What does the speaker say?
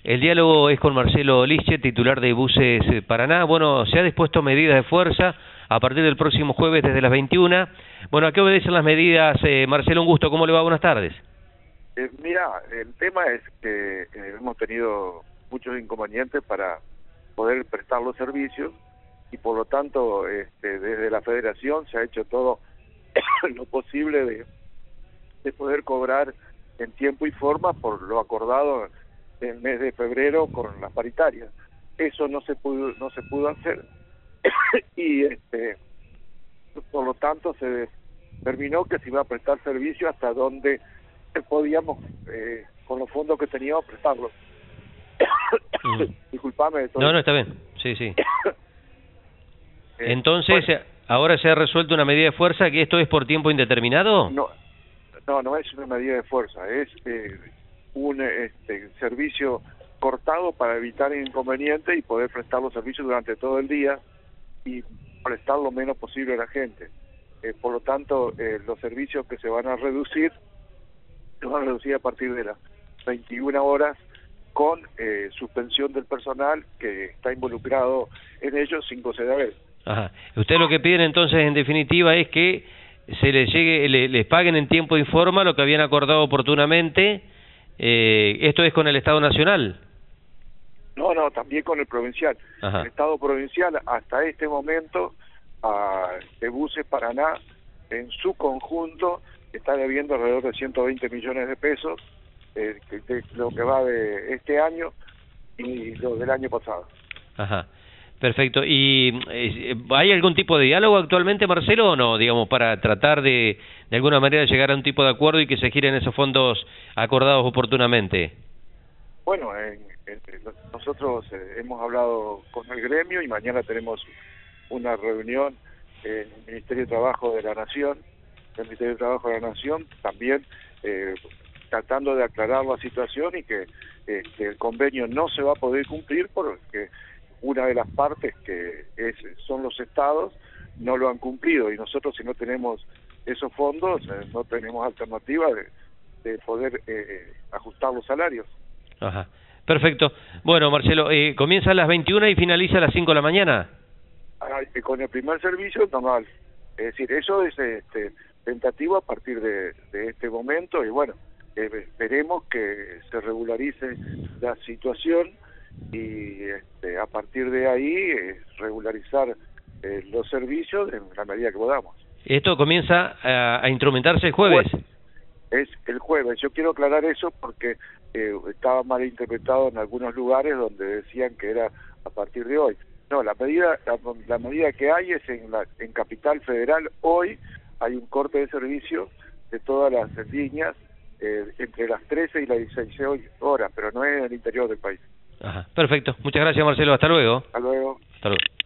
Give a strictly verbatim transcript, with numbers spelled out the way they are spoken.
El diálogo es con Marcelo Liche, titular de Buses Paraná. Bueno, se ha dispuesto medidas de fuerza a partir del próximo jueves desde las veintiuna. Bueno, ¿a qué obedecen las medidas? Eh, Marcelo, un gusto. ¿Cómo le va? Buenas tardes. Eh, mira, el tema es que eh, hemos tenido muchos inconvenientes para poder prestar los servicios y por lo tanto este, desde la federación se ha hecho todo lo posible de, de poder cobrar en tiempo y forma por lo acordado en el mes de febrero con las paritarias. Eso no se pudo, no se pudo hacer y este, por lo tanto se determinó que se iba a prestar servicio hasta donde podíamos, eh, con los fondos que teníamos, prestarlos. Mm. Disculpame. No, no, está bien. Sí, sí. Entonces, bueno, ahora se ha resuelto una medida de fuerza, que esto es por tiempo indeterminado. No, no, no es una medida de fuerza, es eh, un este, servicio cortado para evitar inconvenientes y poder prestar los servicios durante todo el día y prestar lo menos posible a la gente. Eh, por lo tanto, eh, los servicios que se van a reducir se van a reducir a partir de las veintiuna horas con eh, suspensión del personal que está involucrado en ello sin conceder haber. Ajá. Usted lo que piden entonces en definitiva es que se les llegue, le, les paguen en tiempo y forma lo que habían acordado oportunamente. Eh, ¿Esto es con el Estado Nacional? No, no, también con el provincial. Ajá. El Estado provincial hasta este momento a de Buses Paraná en su conjunto está debiendo alrededor de ciento veinte millones de pesos, eh, que, de lo que va de este año y lo del año pasado. Ajá, perfecto. ¿Y eh, hay algún tipo de diálogo actualmente, Marcelo, o no? Digamos, para tratar de, de alguna manera llegar a un tipo de acuerdo y que se giren esos fondos acordados oportunamente. Bueno, en, en, nosotros eh, hemos hablado con el gremio y mañana tenemos una reunión en el Ministerio de Trabajo de la Nación, el Ministerio de Trabajo de la Nación, también eh, tratando de aclarar la situación y que, eh, que el convenio no se va a poder cumplir porque una de las partes, que es, son los estados, no lo han cumplido y nosotros, si no tenemos esos fondos, eh, no tenemos alternativa de, de poder eh, ajustar los salarios. Ajá, perfecto. Bueno, Marcelo, eh, comienza a las veintiuna y finaliza a las cinco de la mañana. Ah, con el primer servicio normal, es decir, eso es este tentativo a partir de, de este momento y bueno, eh, esperemos que se regularice la situación y este, a partir de ahí eh, regularizar eh, los servicios en la medida que podamos. ¿Esto comienza a, a instrumentarse el jueves? Es el jueves. Yo quiero aclarar eso porque eh, estaba mal interpretado en algunos lugares donde decían que era a partir de hoy. No, la medida la, la medida que hay es en, la, en Capital Federal. Hoy hay un corte de servicio de todas las líneas eh, entre las trece y las dieciséis horas, pero no es en el interior del país. Ajá, perfecto. Muchas gracias, Marcelo. Hasta luego. Hasta luego. Hasta luego.